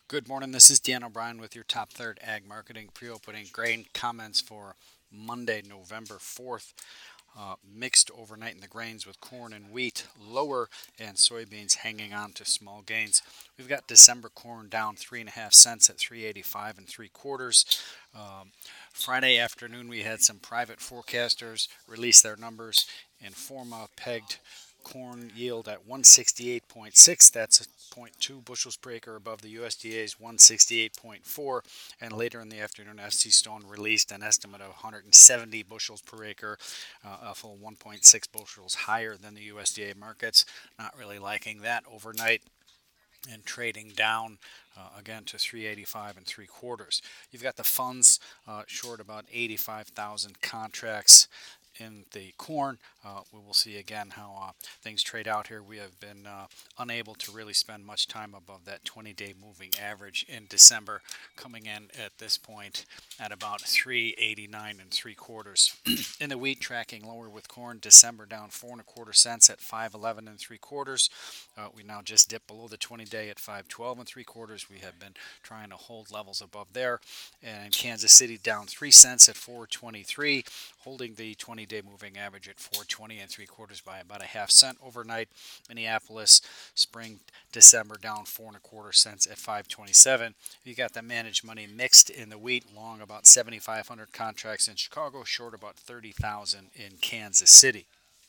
Good morning. This is Dan O'Brien with your Top Third Ag Marketing Pre-Opening Grain Comments for Monday, November 4th. Mixed overnight in the grains with corn and wheat lower and soybeans hanging on to small gains. We've got December corn down 3.5 cents at 385 and 3/4. Friday afternoon we had some private forecasters release their numbers. Informa pegged corn yield at 168.6. That's a zero point 0.2 bushels per acre above the USDA's 168.4. And later in the afternoon, SC Stone released an estimate of 170 bushels per acre, a full 1.6 bushels higher than the USDA markets. Not really liking that overnight and trading down again to 385 and 3/4. You've got the funds short about 85,000 contracts in the corn. We will see again how things trade out here. We have been unable to really spend much time above that 20-day moving average in December, coming in at this point at about 389 and 3/4. In the wheat, tracking lower with corn, December down 4.25 cents at 511 and 3/4. We now just dipped below the 20-day at 512 and 3/4. We have been trying to hold levels above there. And Kansas City down 3 cents at 423, holding the 20-day moving average at 420 and 3/4 by about a half cent overnight. Minneapolis, spring December down 4.25 cents at 527. You got the managed money mixed in the wheat, long about 7,500 contracts in Chicago, short about 30,000 in Kansas City.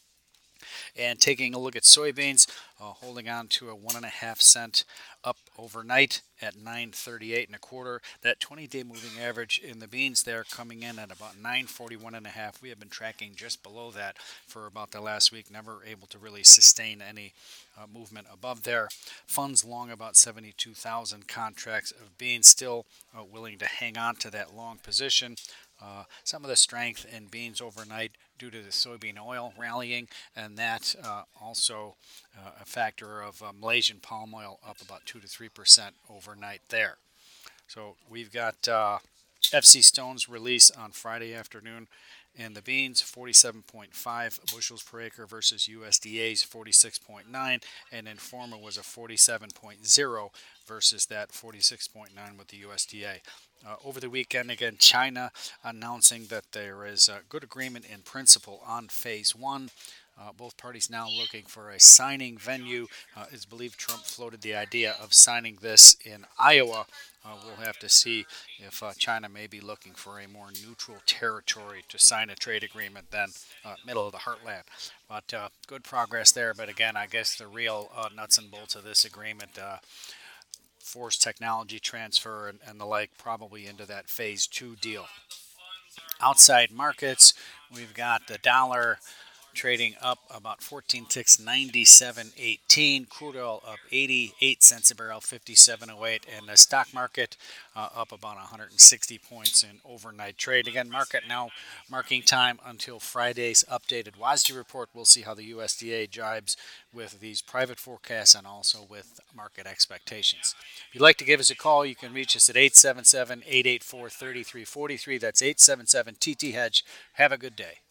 And taking a look at soybeans, holding on to a 1.5 cent up overnight at 938 and 1/4. That 20-day moving average in the beans there coming in at about 941 and 1/2. We have been tracking just below that for about the last week, never able to really sustain any movement above there. Funds long about 72,000 contracts of beans, still willing to hang on to that long position. Some of the strength in beans overnight due to the soybean oil rallying, and that also a factor of Malaysian palm oil up about 2 to 3% overnight there. So we've got FC Stone's release on Friday afternoon. And the beans, 47.5 bushels per acre versus USDA's 46.9, and Informa was a 47.0 versus that 46.9 with the USDA. Over the weekend, again, China announcing that there is a good agreement in principle on phase one. Both parties now looking for a signing venue. It's believed Trump floated the idea of signing this in Iowa. We'll have to see if China may be looking for a more neutral territory to sign a trade agreement than middle of the heartland. But good progress there. But again, I guess the real nuts and bolts of this agreement, forced technology transfer and the like, probably into that phase two deal. Outside markets, we've got the dollar trading up about 14 ticks, 97.18. Crude oil up 88 cents a barrel, 57.08. And the stock market up about 160 points in overnight trade. Again, market now marking time until Friday's updated WASDE report. We'll see how the USDA jibes with these private forecasts and also with market expectations. If you'd like to give us a call, you can reach us at 877-884-3343. That's 877-TT-HEDGE. Have a good day.